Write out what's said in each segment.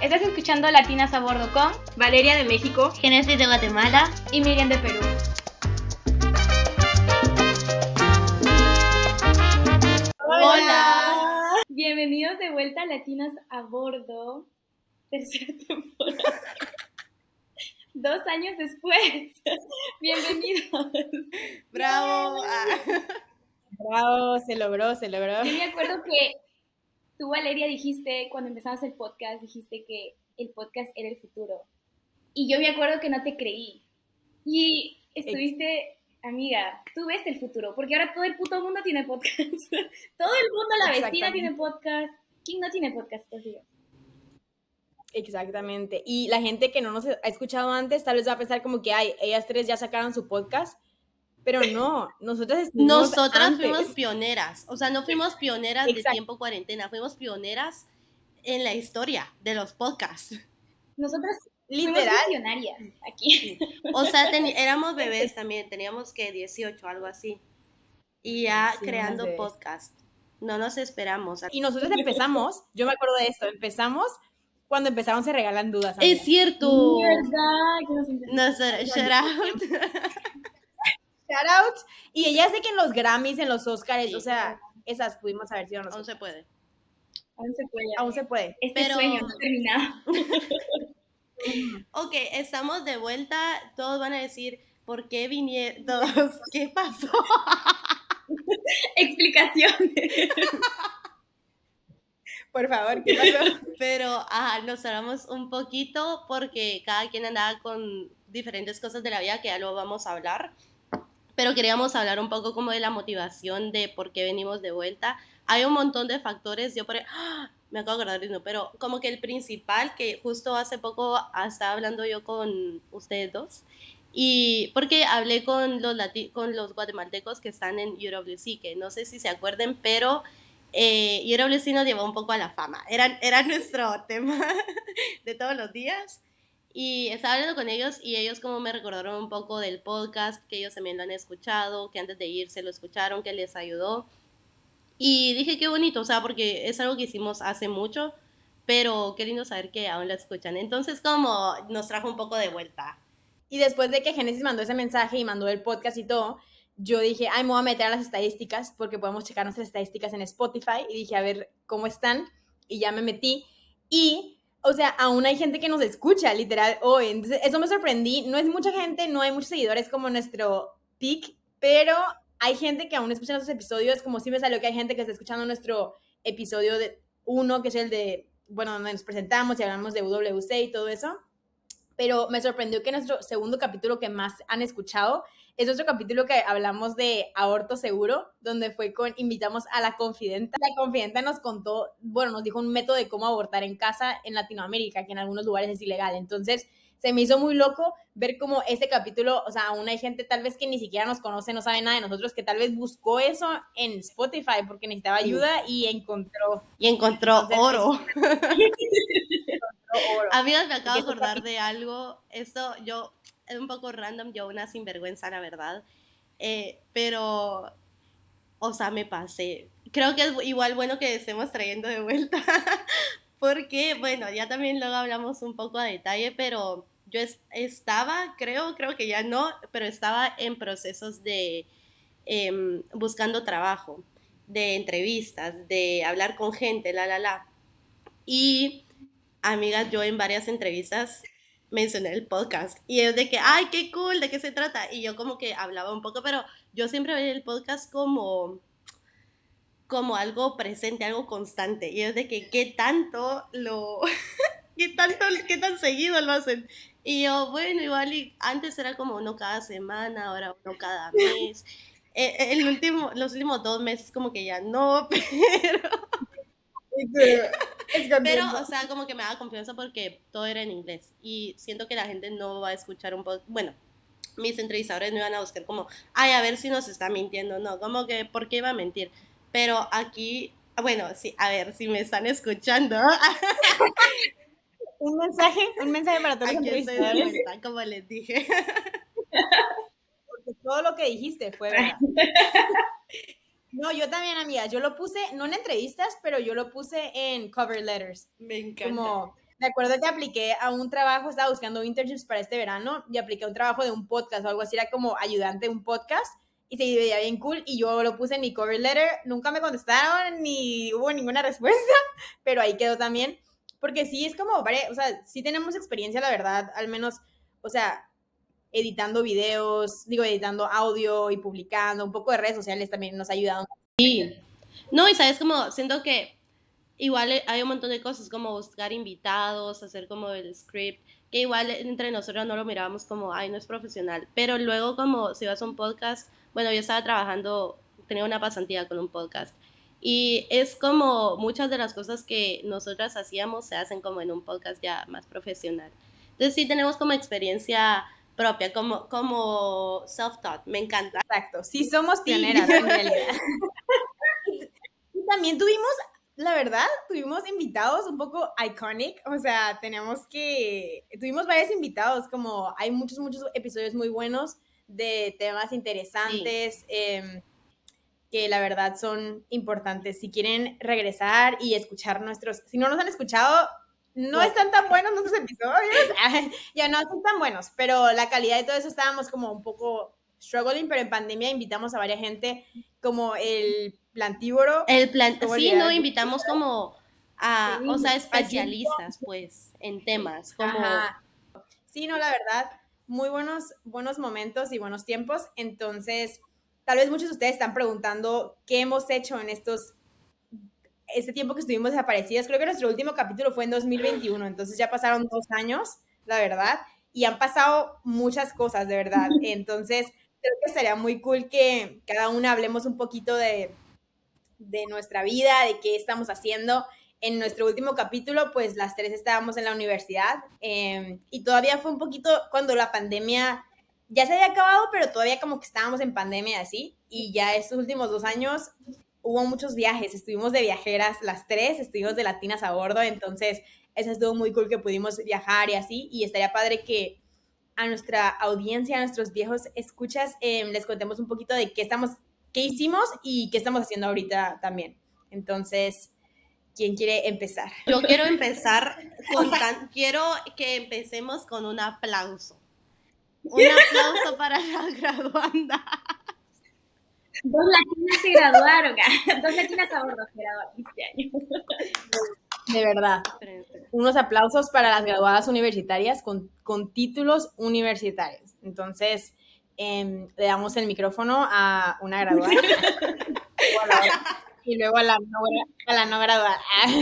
Estás escuchando Latinas a Bordo con Valeria de México, Génesis de Guatemala y Miriam de Perú. ¡Hola! Bienvenidos de vuelta a Latinas a Bordo, tercera temporada. 2 años después. Bienvenidos. ¡Bravo! Bravo, se logró. Yo me acuerdo que tú, Valeria, dijiste, cuando empezamos el podcast, dijiste que el podcast era el futuro. Y yo me acuerdo que no te creí. Y estuviste, amiga, tú ves el futuro, porque ahora todo el puto mundo tiene podcast. Todo el mundo, la vecina tiene podcast. ¿Quién no tiene podcast? Exactamente. Y la gente que no nos ha escuchado antes tal vez va a pensar como que, ay, ellas tres ya sacaron su podcast. Pero no, nosotras fuimos pioneras, o sea, no fuimos pioneras de tiempo cuarentena, fuimos pioneras en la historia de los podcasts. Nosotras literal fuimos visionarias aquí. O sea, éramos bebés también, teníamos que 18, algo así, y ya sí, creando podcast, no nos esperamos. Y nosotros empezamos, yo me acuerdo de esto, empezamos cuando empezaron Se Regalan Dudas. Amiga. Es cierto. ¿Verdad? Shout out. Shout out. Y ella sé que en los Grammys, en los Oscars, sí, o sea, esas pudimos haber sido nosotros. Aún se puede. Este sueño no ha terminado. Ok, estamos de vuelta. Todos van a decir, ¿por qué vinieron? Todos, ¿qué pasó? Explicaciones. Por favor, ¿qué pasó? Pero nos hablamos un poquito porque cada quien andaba con diferentes cosas de la vida que ya lo vamos a hablar. Pero queríamos hablar un poco como de la motivación de por qué venimos de vuelta. Hay un montón de factores, me acabo de acordar de uno, pero como que el principal, que justo hace poco estaba hablando yo con ustedes dos, y porque hablé con los guatemaltecos que están en UWC, que no sé si se acuerden, pero UWC nos llevó un poco a la fama. Era nuestro tema de todos los días. Y estaba hablando con ellos y ellos como me recordaron un poco del podcast, que ellos también lo han escuchado, que antes de irse lo escucharon, que les ayudó. Y dije, qué bonito, o sea, porque es algo que hicimos hace mucho, pero qué lindo saber que aún lo escuchan. Entonces como nos trajo un poco de vuelta. Y después de que Génesis mandó ese mensaje y mandó el podcast y todo, yo dije, ay, me voy a meter a las estadísticas porque podemos checar nuestras estadísticas en Spotify. Y dije, a ver cómo están. Y ya me metí. Y... o sea, aún hay gente que nos escucha, literal, hoy. Entonces, eso me sorprendí. No es mucha gente, no hay muchos seguidores como nuestro peak, pero hay gente que aún escucha nuestros episodios, como sí me salió que hay gente que está escuchando nuestro episodio 1, que es el de, bueno, donde nos presentamos y hablamos de WC y todo eso. Pero me sorprendió que nuestro segundo capítulo que más han escuchado es nuestro capítulo que hablamos de aborto seguro, donde invitamos a la confidenta. La confidenta nos contó, bueno, nos dijo un método de cómo abortar en casa en Latinoamérica, que en algunos lugares es ilegal. Entonces, se me hizo muy loco ver cómo este capítulo, o sea, aún hay gente tal vez que ni siquiera nos conoce, no sabe nada de nosotros, que tal vez buscó eso en Spotify porque necesitaba ayuda y encontró. Entonces, oro. Amigos, me acabo de Porque acordar de algo. Esto es un poco random, yo una sinvergüenza, la verdad. Pero, o sea, me pasé. Creo que es igual bueno que estemos trayendo de vuelta. Porque, bueno, ya también luego hablamos un poco a detalle, pero yo estaba, creo que ya no, pero estaba en procesos de buscando trabajo, de entrevistas, de hablar con gente, Y, amigas, yo en varias entrevistas mencioné el podcast y es de que, ay, qué cool, ¿de qué se trata? Y yo como que hablaba un poco, pero yo siempre veía el podcast como algo presente, algo constante, y es de que qué tan seguido lo hacen. Y yo, bueno, igual antes era como uno cada semana, ahora uno cada mes. Los últimos 2 meses como que ya no, pero, o sea, como que me daba confianza porque todo era en inglés y siento que la gente no va a escuchar un poco, bueno, mis entrevistadores no iban a buscar como, ay, a ver si nos está mintiendo, no, como que, ¿por qué iba a mentir? Pero aquí, bueno, sí, a ver si me están escuchando. Un mensaje para todos los entrevistadores. Aquí estoy de vuelta, como les dije. Porque todo lo que dijiste fue verdad. No, yo también, amiga, yo lo puse, no en entrevistas, pero yo lo puse en cover letters. Me encanta. Como Me acuerdo que apliqué a un trabajo, estaba buscando internships para este verano y apliqué a un trabajo de un podcast o algo así, era como ayudante de un podcast y se veía bien cool y yo lo puse en mi cover letter, nunca me contestaron ni hubo ninguna respuesta, pero ahí quedó también, porque sí es como, o sea, sí tenemos experiencia, la verdad, al menos, o sea, editando videos, editando audio y publicando, un poco de redes sociales también nos ha ayudado. Sí. No, y sabes como, siento que igual hay un montón de cosas como buscar invitados, hacer como el script, que igual entre nosotros no lo mirábamos como, ay, no es profesional, pero luego como si vas a un podcast, bueno, yo estaba trabajando, tenía una pasantía con un podcast, y es como muchas de las cosas que nosotras hacíamos se hacen como en un podcast ya más profesional. Entonces sí tenemos como experiencia propia, como self-taught, me encanta. Exacto, sí somos pioneras en realidad. Y también tuvimos, la verdad, tuvimos invitados un poco iconic, o sea, tuvimos varios invitados, como hay muchos episodios muy buenos de temas interesantes, sí, que la verdad son importantes. Si quieren regresar y escuchar si no nos han escuchado, no están tan buenos nuestros episodios, ya no son tan buenos, pero la calidad de todo eso estábamos como un poco struggling, pero en pandemia invitamos a varias gente, como el Plantívoro. Sí, no, invitamos como a, o sea, especialistas, pues, en temas, como... Ajá. Sí, no, la verdad, muy buenos momentos y buenos tiempos. Entonces, tal vez muchos de ustedes están preguntando qué hemos hecho en este tiempo que estuvimos desaparecidas. Creo que nuestro último capítulo fue en 2021, entonces ya pasaron 2 años, la verdad, y han pasado muchas cosas, de verdad. Entonces, creo que estaría muy cool que cada una hablemos un poquito de nuestra vida, de qué estamos haciendo. En nuestro último capítulo, pues las tres estábamos en la universidad y todavía fue un poquito cuando la pandemia ya se había acabado, pero todavía como que estábamos en pandemia así, y ya estos últimos 2 años hubo muchos viajes, estuvimos de viajeras las tres, estuvimos de latinas a bordo, entonces eso estuvo muy cool que pudimos viajar y así, y estaría padre que a nuestra audiencia, a nuestros viejos escuchas, les contemos un poquito de qué hicimos y qué estamos haciendo ahorita también. Entonces, ¿quién quiere empezar? Yo quiero empezar quiero que empecemos con un aplauso. Un aplauso para la graduanda. 2 latinas se graduaron, 2 latinas a bordo se graduaron este año. De verdad. Unos aplausos para las graduadas universitarias con títulos universitarios. Entonces, le damos el micrófono a una graduada y luego a la no graduada.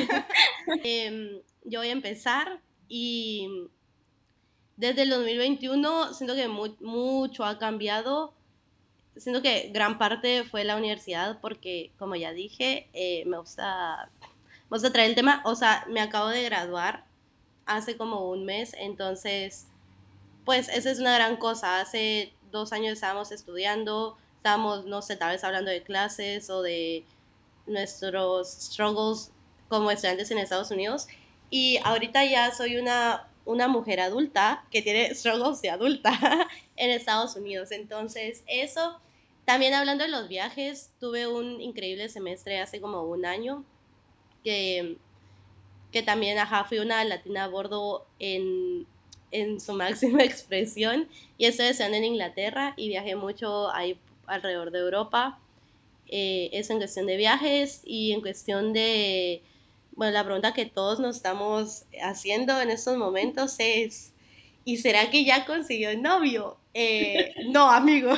Yo voy a empezar y desde el 2021 siento que mucho ha cambiado. Siento que gran parte fue la universidad porque, como ya dije, me gusta traer el tema. O sea, me acabo de graduar hace como un mes, entonces, pues esa es una gran cosa. Hace 2 años estábamos estudiando, estábamos, no sé, tal vez hablando de clases o de nuestros struggles como estudiantes en Estados Unidos. Y ahorita ya soy una mujer adulta que tiene struggles de adulta en Estados Unidos. Entonces, eso. También hablando de los viajes, tuve un increíble semestre hace como un año que también, fui una latina a bordo en su máxima expresión, y estoy estudiando en Inglaterra y viajé mucho ahí alrededor de Europa. Eso en cuestión de viajes, y en cuestión de, bueno, la pregunta que todos nos estamos haciendo en estos momentos es, ¿y será que ya consiguió el novio? No, amigos.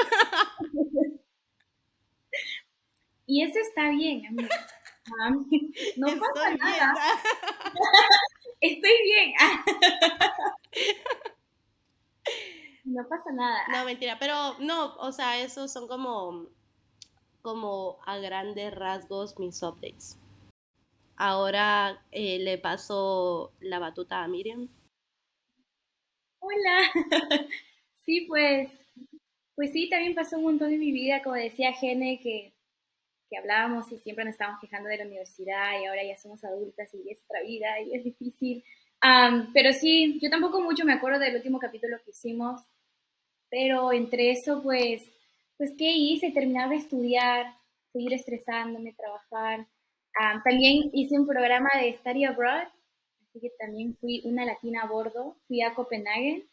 Y eso está bien, amigos. No pasa nada. Estoy bien. No pasa nada. No, mentira, pero no, o sea, esos son como a grandes rasgos mis updates. Ahora le paso la batuta a Miriam. Hola. Sí, pues sí, también pasó un montón en mi vida, como decía Gene, que hablábamos y siempre nos estábamos quejando de la universidad y ahora ya somos adultas y es otra vida y es difícil. Pero sí, yo tampoco mucho me acuerdo del último capítulo que hicimos, pero entre eso, pues ¿qué hice? Terminar de estudiar, seguir estresándome, trabajar. También hice un programa de study abroad, así que también fui una latina a bordo, fui a Copenhague.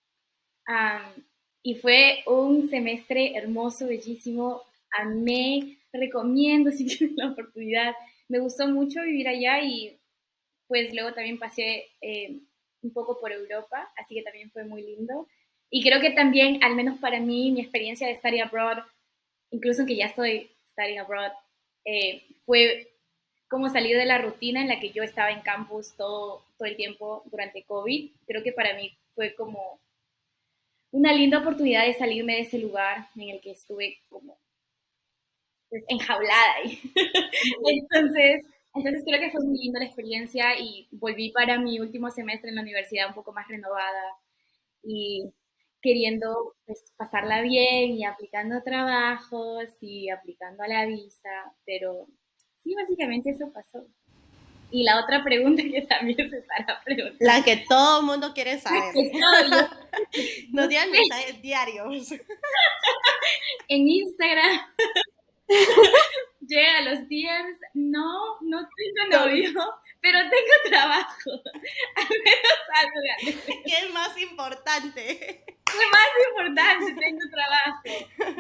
Y fue un semestre hermoso, bellísimo, amé, recomiendo si tienen la oportunidad. Me gustó mucho vivir allá y pues luego también pasé un poco por Europa, así que también fue muy lindo. Y creo que también, al menos para mí, mi experiencia de study abroad, incluso aunque ya estoy studying abroad, fue como salir de la rutina en la que yo estaba en campus todo el tiempo durante COVID. Creo que para mí fue como una linda oportunidad de salirme de ese lugar en el que estuve como pues, enjaulada ahí. Entonces creo que fue muy linda la experiencia y volví para mi último semestre en la universidad un poco más renovada y queriendo pues, pasarla bien y aplicando trabajos y aplicando a la visa, pero sí, básicamente eso pasó. Y la otra pregunta que también se estará preguntando. La que todo el mundo quiere saber. No, Nos digan mensajes diarios. En Instagram llega a los DMs, no tengo novio, pero tengo trabajo. Al menos algo. ¿Qué es más importante? ¿Qué más importante? Tengo trabajo.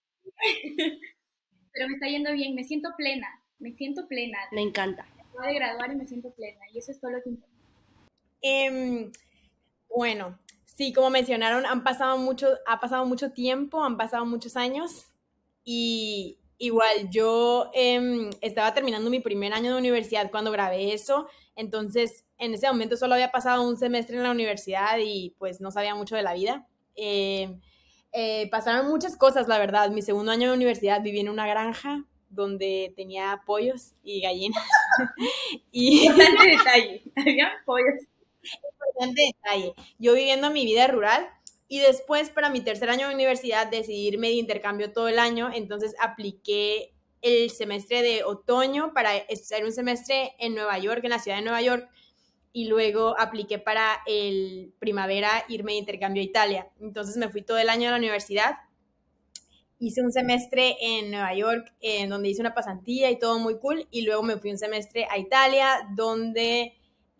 Pero me está yendo bien, me siento plena. Me encanta. Acabo de graduar y me siento plena, y eso es todo lo que importa. Bueno, sí, como mencionaron, ha pasado mucho tiempo, han pasado muchos años y igual yo estaba terminando mi primer año de universidad cuando grabé eso, entonces en ese momento solo había pasado un semestre en la universidad y pues no sabía mucho de la vida. Pasaron muchas cosas, la verdad. Mi segundo año de universidad viví en una granja donde tenía pollos y gallinas. Importante detalle, había pollos. Importante detalle. Yo viviendo mi vida rural y después para mi tercer año de universidad decidí irme de intercambio todo el año, entonces apliqué el semestre de otoño para hacer un semestre en Nueva York, en la ciudad de Nueva York, y luego apliqué para el primavera irme de intercambio a Italia. Entonces me fui todo el año a la universidad, hice un semestre en Nueva York, en donde hice una pasantía y todo muy cool, y luego me fui un semestre a Italia, donde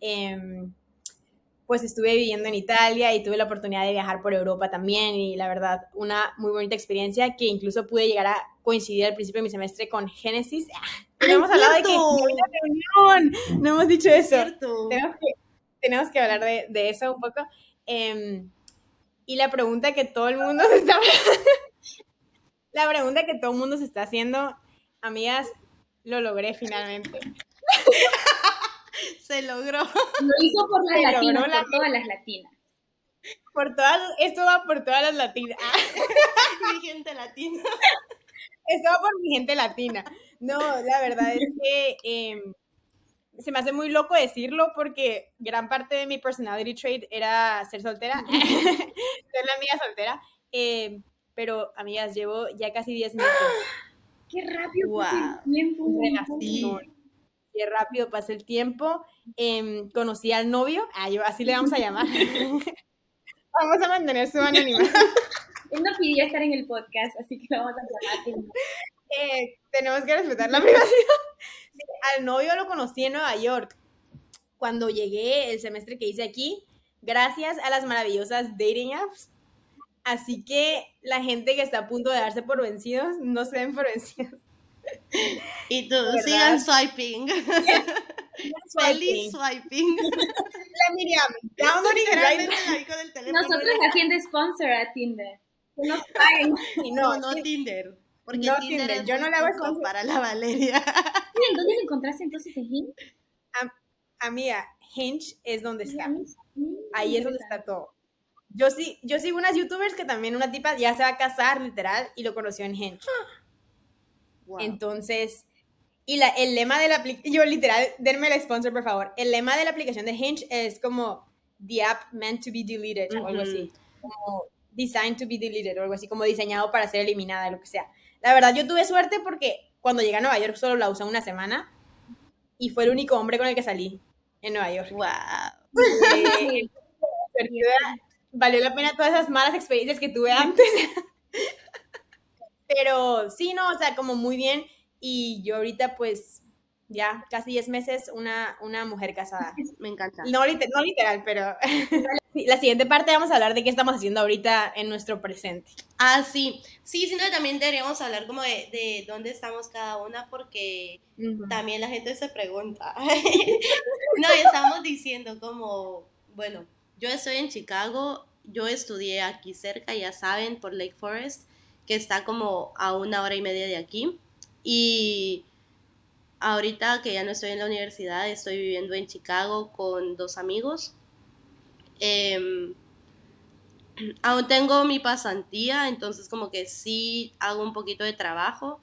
pues estuve viviendo en Italia y tuve la oportunidad de viajar por Europa también, y la verdad, una muy bonita experiencia que incluso pude llegar a coincidir al principio de mi semestre con Génesis. Pero hemos hablado de que es una reunión, no hemos dicho eso. Tenemos que hablar de eso un poco. Y la pregunta que todo el mundo se está haciendo, amigas, lo logré finalmente. Se logró. Lo hizo por las latinas, por todas las latinas. Esto va por todas las latinas. Mi gente latina. Esto va por mi gente latina. No, la verdad es que se me hace muy loco decirlo porque gran parte de mi personality trait era ser soltera, ser la amiga soltera. Pero, amigas, llevo ya casi 10 meses. ¡Qué rápido pasa el tiempo! Sí. Qué rápido pasa el tiempo. Conocí al novio, así le vamos a llamar. Vamos a mantener su anonimato. Él no pidió estar en el podcast, así que lo vamos a llamar. Tenemos que respetar la privacidad. Sí, al novio lo conocí en Nueva York. Cuando llegué el semestre que hice aquí, gracias a las maravillosas dating apps. Así que la gente que está a punto de darse por vencidos, no se den por vencidos. Y tú, sigan swiping. Feliz swiping. La Miriam, downloading right con el teléfono. Nosotros haciendo sponsor a Tinder. Que nos paguen. No Tinder. Porque no Tinder es yo no le hago sponsor para la Valeria. ¿Dónde lo encontraste entonces en Hinge? Amiga, Hinge es donde está. Ahí es donde está todo. Yo sigo unas youtubers que también una tipa ya se va a casar, literal, y lo conoció en Hinge. Wow. Entonces, y el lema de la aplicación, yo literal, denme el sponsor, por favor. El lema de la aplicación de Hinge es como the app meant to be deleted, o algo así. Como designed to be deleted, o algo así, como diseñado para ser eliminada, lo que sea. La verdad, yo tuve suerte porque cuando llegué a Nueva York solo la usé una semana y fue el único hombre con el que salí en Nueva York. Wow. Valió la pena todas esas malas experiencias que tuve antes. Pero sí, no, o sea, como muy bien. Y yo ahorita pues ya casi 10 meses, una mujer casada. Me encanta. No literal, pero sí, la siguiente parte vamos a hablar de qué estamos haciendo ahorita en nuestro presente. Ah, sí. Sí, sino que también deberíamos hablar como de dónde estamos cada una, porque también la gente se pregunta. No, estamos diciendo como, bueno, yo estoy en Chicago, yo estudié aquí cerca, ya saben, por Lake Forest, que está como a 1 hora y media de aquí. Y ahorita que ya no estoy en la universidad, estoy viviendo en Chicago con 2 amigos. Em, Aún tengo mi pasantía, entonces como que sí hago un poquito de trabajo,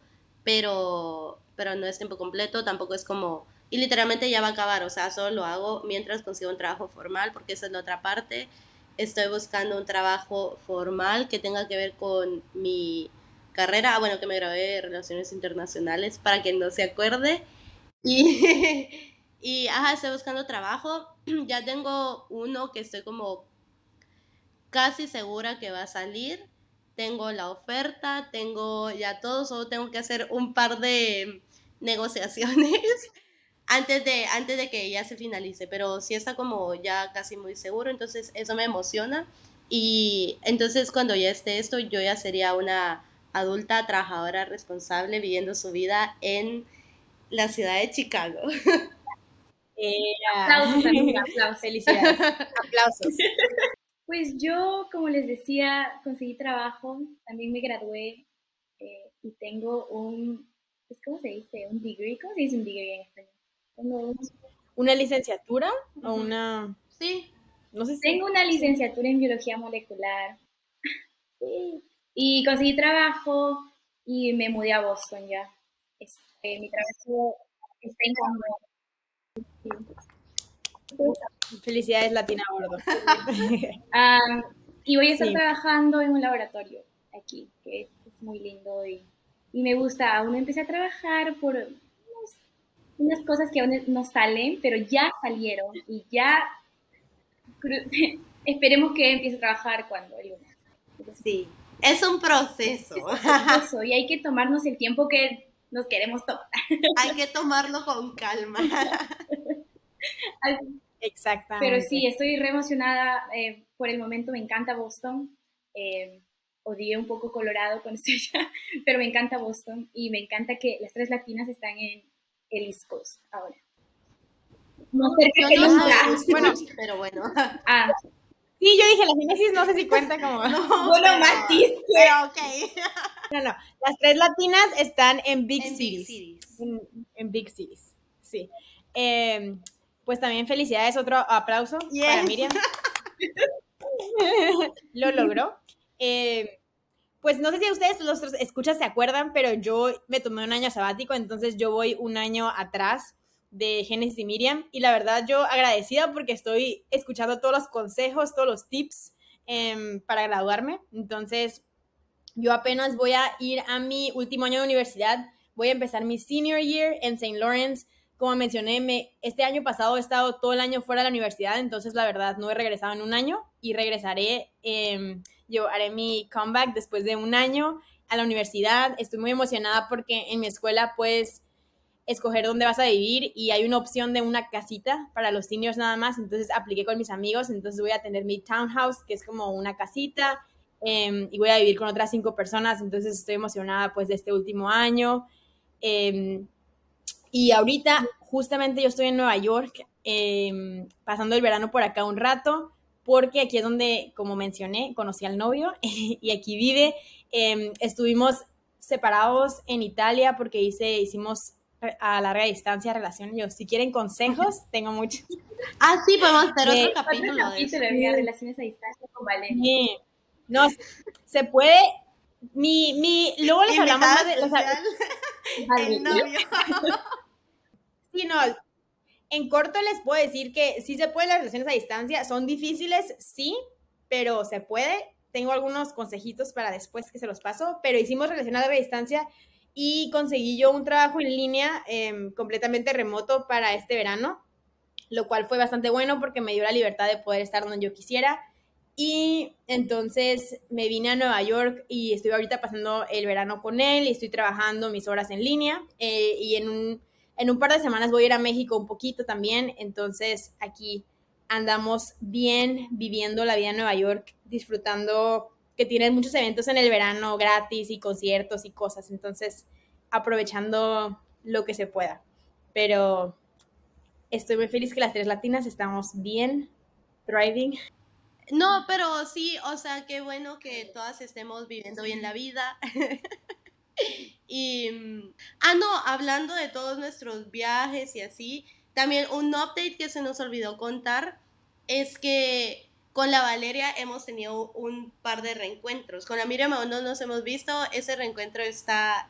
pero no es tiempo completo, tampoco es como... Y literalmente ya va a acabar, o sea, solo lo hago mientras consigo un trabajo formal, porque esa es la otra parte. Estoy buscando un trabajo formal que tenga que ver con mi carrera. Ah, bueno, que me gradué de Relaciones Internacionales, para que no se acuerde. Y, y ajá, estoy buscando trabajo. Ya tengo uno que estoy como casi segura que va a salir. Tengo la oferta, tengo ya todo, solo tengo que hacer un par de negociaciones antes de que ya se finalice, pero sí está como ya casi muy seguro, entonces eso me emociona. Y entonces cuando ya esté esto, yo ya sería una adulta trabajadora responsable viviendo su vida en la ciudad de Chicago. Aplausos, amiga, aplausos. Felicidades. Aplausos. Pues yo, como les decía, conseguí trabajo, también me gradué y tengo pues, ¿cómo se dice? Un degree, ¿cómo se dice un degree en español? ¿Una licenciatura o una...? Sí. No sé si... Tengo una licenciatura en biología molecular. Sí. Y conseguí trabajo y me mudé a Boston ya. Mi trabajo está en Congo. Felicidades, Latina Gordo. Y voy a estar Sí. trabajando en un laboratorio aquí, que es muy lindo y me gusta. Aún no empecé a trabajar por unas cosas que aún no salen, pero ya salieron y ya esperemos que empiece a trabajar cuando el lunes. Entonces, Sí, es un proceso. eso, y hay que tomarnos el tiempo que nos queremos tomar. Hay que tomarlo con calma. Exactamente. Pero sí, estoy re emocionada. Por el momento me encanta Boston. Odié un poco Colorado cuando estoy allá, pero me encanta Boston y me encanta que las tres latinas están en el East Coast ahora. No cerca que Yo no nunca. soy Bueno. pero bueno. Ah, Sí, yo dije, la Génesis no sé si cuenta como... No, bueno, Matis. pero ok. No, las tres latinas están en Big En Cities. Big Cities. En Big Cities, sí. Pues también felicidades, otro aplauso para Miriam. Lo logró. Pues no sé si ustedes, los escuchas, se acuerdan, pero yo me tomé un año sabático, entonces yo voy un año atrás de Génesis y Miriam, y la verdad yo agradecida porque estoy escuchando todos los consejos, todos los tips para graduarme. Entonces yo apenas voy a ir a mi último año de universidad, voy a empezar mi senior year en St. Lawrence. Como mencioné, este año pasado he estado todo el año fuera de la universidad, entonces la verdad no he regresado en un año y regresaré, yo haré mi comeback después de un año a la universidad. Estoy muy emocionada porque en mi escuela puedes escoger dónde vas a vivir y hay una opción de una casita para los seniors nada más, entonces apliqué con mis amigos, entonces voy a tener mi townhouse, que es como una casita, y voy a vivir con otras 5 personas, entonces estoy emocionada pues de este último año. Y ahorita justamente yo estoy en Nueva York, pasando el verano por acá un rato, porque aquí es donde, como mencioné, conocí al novio y aquí vive. Estuvimos separados en Italia porque hicimos a larga distancia relación. Yo, si quieren consejos, tengo muchos. Ah, sí, podemos hacer De- otro capítulo de eso. de relaciones a distancia con Valeria. No, se puede. Luego les hablamos Invitada más de. especial, el novio. Sí, no. En corto les puedo decir que sí se pueden las relaciones a distancia. Son difíciles, sí, pero se puede. Tengo algunos consejitos para después que se los paso, pero hicimos relación a larga distancia y conseguí yo un trabajo en línea completamente remoto para este verano, lo cual fue bastante bueno porque me dio la libertad de poder estar donde yo quisiera. Y entonces me vine a Nueva York y estoy ahorita pasando el verano con él y estoy trabajando mis horas en línea y en un En un par de semanas voy a ir a México un poquito también, entonces aquí andamos bien viviendo la vida en Nueva York, disfrutando que tienen muchos eventos en el verano gratis y conciertos y cosas, entonces aprovechando lo que se pueda. Pero estoy muy feliz que las tres latinas estamos bien, thriving. No, pero sí, o sea, qué bueno que todas estemos viviendo bien la vida. Y, no, hablando de todos nuestros viajes y así, también un update que se nos olvidó contar es que con la Valeria hemos tenido un par de reencuentros. Con la Miriam aún no nos hemos visto, ese reencuentro está,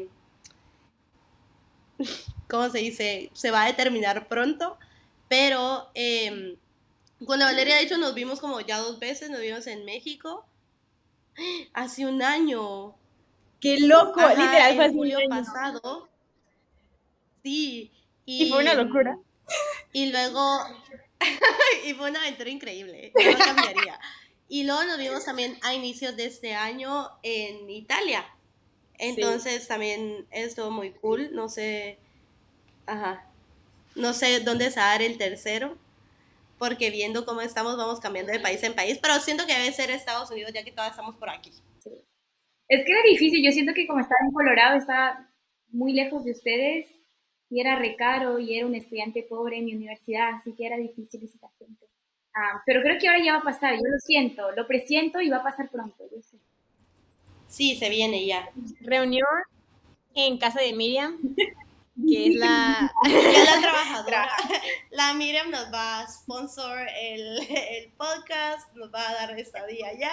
¿cómo se dice? Se va a determinar pronto, pero con la Valeria de hecho nos vimos como ya 2 veces, nos vimos en México, hace un año. ¡Qué loco! Ajá, Literal fue en hace un julio año. pasado. Sí, Y fue una locura. Y luego, y fue una aventura increíble, yo lo cambiaría. Y luego nos vimos también a inicios de este año en Italia. Entonces también estuvo muy cool, no sé, ajá, no sé dónde se va a dar el tercero, porque viendo cómo estamos vamos cambiando de país en país, pero siento que debe ser Estados Unidos ya que todas estamos por aquí. Sí. Es que era difícil, yo siento que como estaba en Colorado, estaba muy lejos de ustedes y era re caro y era un estudiante pobre en mi universidad, así que era difícil visitar gente. Pero creo que ahora ya va a pasar, yo lo siento, lo presiento y va a pasar pronto, yo sé. Sí, se viene ya. Reunión en casa de Miriam, que es la... Ya la trabajadora. La Miriam nos va a sponsor el podcast, nos va a dar estadía ya.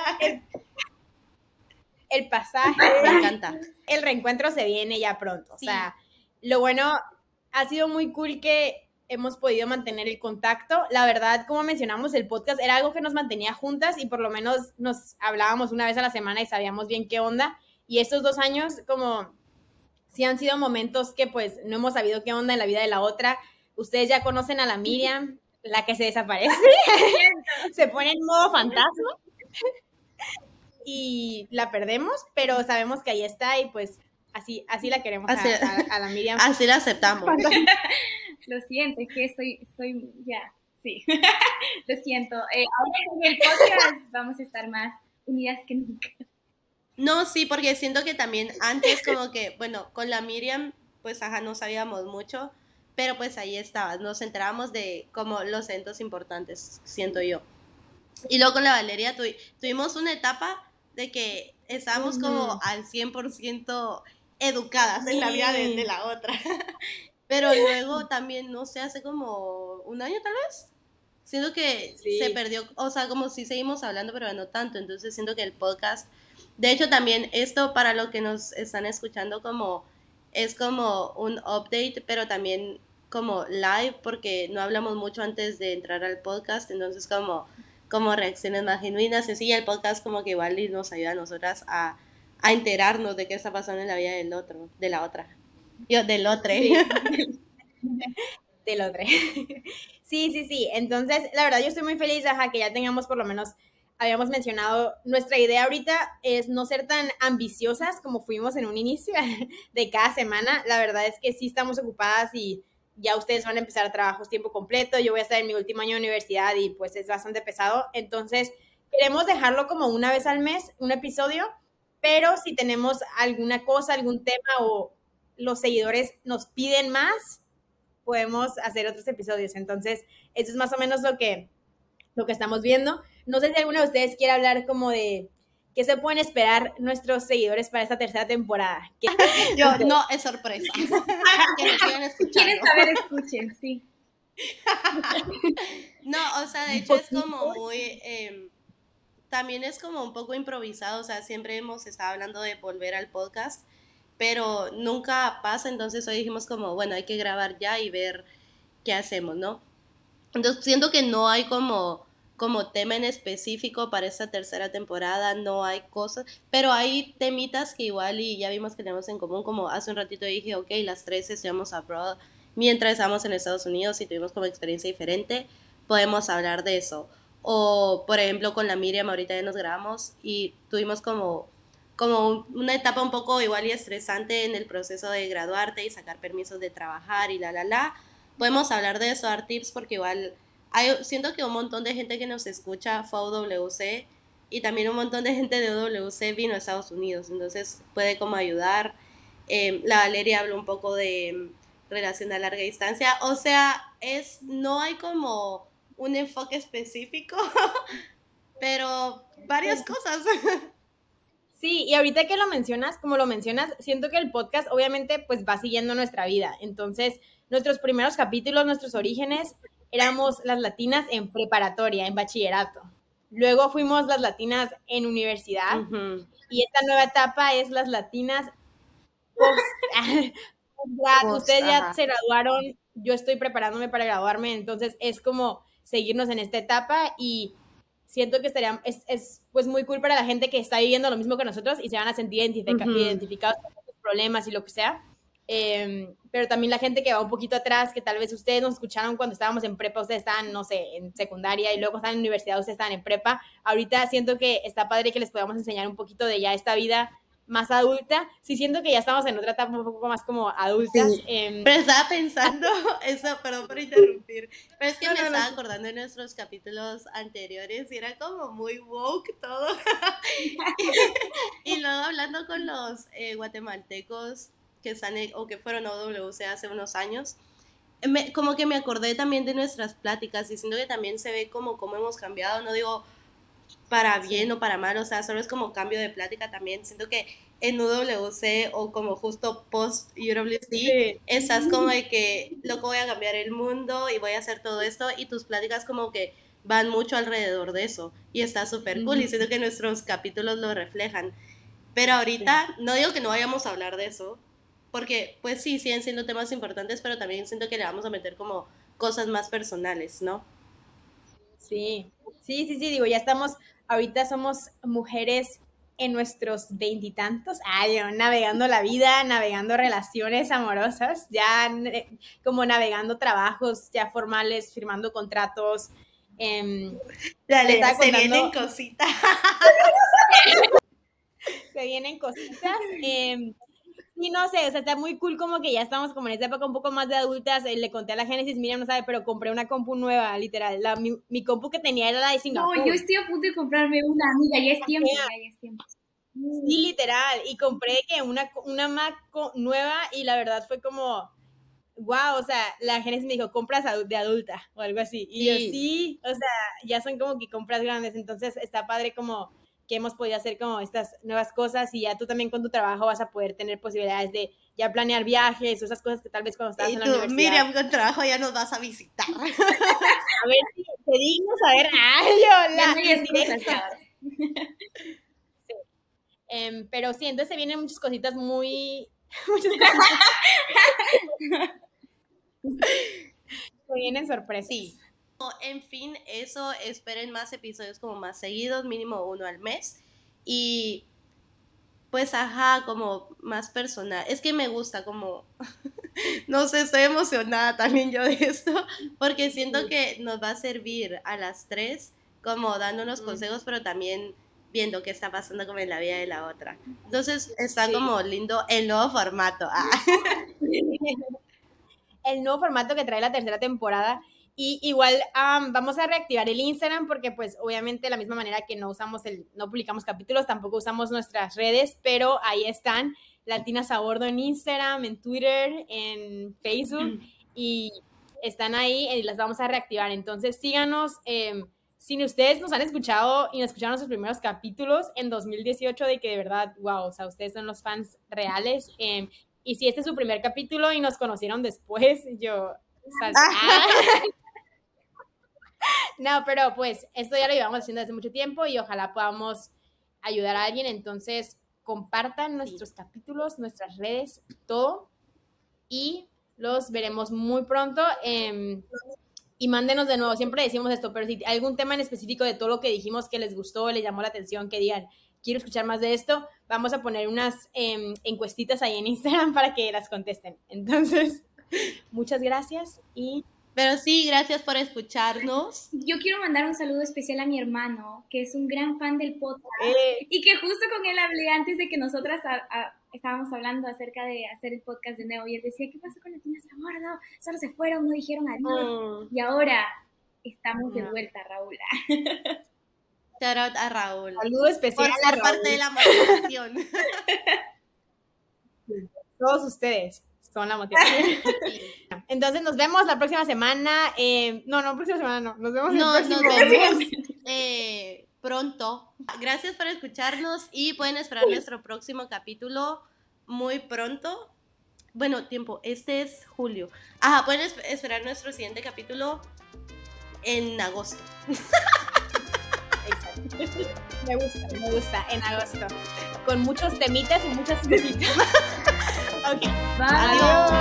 El pasaje. Me encanta. El reencuentro se viene ya pronto. Sí. O sea, lo bueno, ha sido muy cool que hemos podido mantener el contacto. La verdad, como mencionamos, el podcast era algo que nos mantenía juntas y por lo menos nos hablábamos una vez a la semana y sabíamos bien qué onda. Y estos 2 años, como sí han sido momentos que pues no hemos sabido qué onda en la vida de la otra. Ustedes ya conocen a la Miriam, la que se desaparece, se pone en modo fantasma y la perdemos, pero sabemos que ahí está y pues así la queremos a la Miriam. Así la aceptamos. Lo siento, es que estoy ya, sí, lo siento. Ahora con el podcast vamos a estar más unidas que nunca. No, sí, porque siento que también antes como que, bueno, con la Miriam, pues ajá, no sabíamos mucho, pero pues ahí estaba, nos enterábamos de como los eventos importantes, siento yo. Y luego con la Valeria tuvimos una etapa de que estábamos como al 100% educadas en la vida de la otra. Pero luego también, no sé, hace como un año tal vez, siento que se perdió, o sea, como si seguimos hablando, pero no tanto, entonces siento que el podcast, de hecho también esto para los que nos están escuchando como, es como un update, pero también como live, porque no hablamos mucho antes de entrar al podcast, entonces como reacciones más genuinas, y el podcast como que igual nos ayuda a nosotras a enterarnos de qué está pasando en la vida del otro, de la otra. Yo, del otro. Sí. Del otro. Sí. Entonces, la verdad, yo estoy muy feliz, ajá, que ya tengamos por lo menos, habíamos mencionado, nuestra idea ahorita es no ser tan ambiciosas como fuimos en un inicio de cada semana. La verdad es que sí estamos ocupadas y ya ustedes van a empezar trabajos tiempo completo. Yo voy a estar en mi último año de universidad y pues es bastante pesado. Entonces, queremos dejarlo como una vez al mes, un episodio, pero si tenemos alguna cosa, algún tema o los seguidores nos piden más, podemos hacer otros episodios. Entonces, eso es más o menos lo que estamos viendo. No sé si alguno de ustedes quiere hablar como de qué se pueden esperar nuestros seguidores para esta tercera temporada. Yo, no, es sorpresa. Que nos sigan escuchando. ¿Quieren saber? Escuchen, sí. No, o sea, de hecho es como muy... también es como un poco improvisado, o sea, siempre hemos estado hablando de volver al podcast, pero nunca pasa, entonces hoy dijimos como, bueno, hay que grabar ya y ver qué hacemos, ¿no? Entonces siento que no hay como tema en específico para esta tercera temporada, no hay cosas, pero hay temitas que igual y ya vimos que tenemos en común, como hace un ratito dije, ok, las 3 estudiamos abroad mientras estábamos en Estados Unidos y tuvimos como experiencia diferente, podemos hablar de eso. O, por ejemplo, con la Miriam ahorita ya nos grabamos y tuvimos como como una etapa un poco igual y estresante en el proceso de graduarte y sacar permisos de trabajar y podemos hablar de eso, dar tips, porque igual siento que un montón de gente que nos escucha fue a UWC y también un montón de gente de UWC vino a Estados Unidos, entonces puede como ayudar. La Valeria habló un poco de relación a larga distancia, o sea, no hay como un enfoque específico, pero varias cosas. Sí, y ahorita que lo mencionas, como lo mencionas, siento que el podcast obviamente pues va siguiendo nuestra vida. Entonces, nuestros primeros capítulos, nuestros orígenes, éramos las latinas en preparatoria, en bachillerato. Luego fuimos las latinas en universidad. Ujú. Y esta nueva etapa es las latinas post. Ustedes ya Ajá. se graduaron, yo estoy preparándome para graduarme, entonces es como seguirnos en esta etapa y siento que es pues muy cool para la gente que está viviendo lo mismo que nosotros y se van a sentir identificados con sus problemas y lo que sea. Pero también la gente que va un poquito atrás, que tal vez ustedes nos escucharon cuando estábamos en prepa, ustedes estaban, no sé, en secundaria y luego están en universidad, ustedes están en prepa. Ahorita siento que está padre que les podamos enseñar un poquito de ya esta vida más adulta. Sí, siento que ya estamos en otra etapa un poco más como adultas. Sí. Pero estaba pensando, eso, perdón por interrumpir, pero es que me estaba acordando de nuestros capítulos anteriores y era como muy woke todo. Y luego hablando con los guatemaltecos que están o que fueron a OWC hace unos años, como que me acordé también de nuestras pláticas, diciendo que también se ve como cómo hemos cambiado, no digo para bien o para mal, o sea, solo es como cambio de plática también. Siento que en UWC o como justo post UWC, estás como de que, loco, voy a cambiar el mundo y voy a hacer todo esto, y tus pláticas como que van mucho alrededor de eso, y está súper cool, y siento que nuestros capítulos lo reflejan. Pero ahorita, no digo que no vayamos a hablar de eso, porque pues sí, siguen siendo temas importantes, pero también siento que le vamos a meter como cosas más personales, ¿no? Sí, digo, ya estamos, ahorita somos mujeres en nuestros veintitantos, navegando la vida, navegando relaciones amorosas, ya como navegando trabajos ya formales, firmando contratos. Dale, se vienen cositas. Se vienen cositas. Sí, no sé, o sea, está muy cool como que ya estamos como en esta época un poco más de adultas. Le conté a la Génesis, Miriam no sabe, pero compré una compu nueva, literal. Mi compu que tenía era la de Singapur. No, yo estoy a punto de comprarme una, amiga, ya es tiempo, ya es tiempo. Sí, literal, y compré que una Mac nueva y la verdad fue como, wow, o sea, la Génesis me dijo, compras de adulta o algo así. Y yo, sí, o sea, ya son como que compras grandes, entonces está padre como que hemos podido hacer como estas nuevas cosas y ya tú también con tu trabajo vas a poder tener posibilidades de ya planear viajes o esas cosas que tal vez cuando estabas en la universidad. Miriam, con trabajo ya nos vas a visitar. A ver si te digno saber. ¡Ay, hola! Pero sí, entonces se vienen muchas cositas muy... Se vienen sorpresas. Sí. En fin, eso, esperen más episodios como más seguidos, mínimo uno al mes. Y pues, ajá, como más personal. Es que me gusta como... No sé, estoy emocionada también yo de esto, porque siento que nos va a servir a las tres como dándonos consejos, pero también viendo qué está pasando como en la vida de la otra. Entonces está como lindo el nuevo formato. El nuevo formato que trae la tercera temporada. Y igual vamos a reactivar el Instagram porque pues obviamente de la misma manera que no publicamos capítulos, tampoco usamos nuestras redes, pero ahí están, Latinas a Bordo en Instagram, en Twitter, en Facebook, y están ahí y las vamos a reactivar. Entonces síganos. Si ustedes nos han escuchado y nos escucharon nuestros primeros capítulos en 2018, de que de verdad, wow, o sea, ustedes son los fans reales. Y si este es su primer capítulo y nos conocieron después, yo... No, pero pues esto ya lo llevamos haciendo desde mucho tiempo y ojalá podamos ayudar a alguien. Entonces, compartan nuestros capítulos, nuestras redes, todo. Y los veremos muy pronto. Y mándenos de nuevo, siempre decimos esto, pero si hay algún tema en específico de todo lo que dijimos que les gustó, les llamó la atención, que digan, quiero escuchar más de esto, vamos a poner unas encuestitas ahí en Instagram para que las contesten. Entonces, muchas gracias y Pero sí, gracias por escucharnos. Yo quiero mandar un saludo especial a mi hermano, que es un gran fan del podcast, y que justo con él hablé antes de que nosotras estábamos hablando acerca de hacer el podcast de nuevo, y él decía, ¿qué pasó con las niñas a bordo? Solo se fueron, no dijeron adiós, y ahora estamos de vuelta, Raúl. Shout out a Raúl. Saludo especial por a ser Raúl. parte de la motivación. Todos ustedes son la motivación. Sí. Entonces nos vemos la próxima semana. Próxima semana no. Nos vemos Nos el próximo vemos mes. pronto. Gracias por escucharnos y pueden esperar nuestro próximo capítulo muy pronto. Bueno, este es julio. Pueden esperar nuestro siguiente capítulo en agosto. Me gusta, en agosto. Con muchos temitas y muchas cositas. Ok, Bye. Adiós.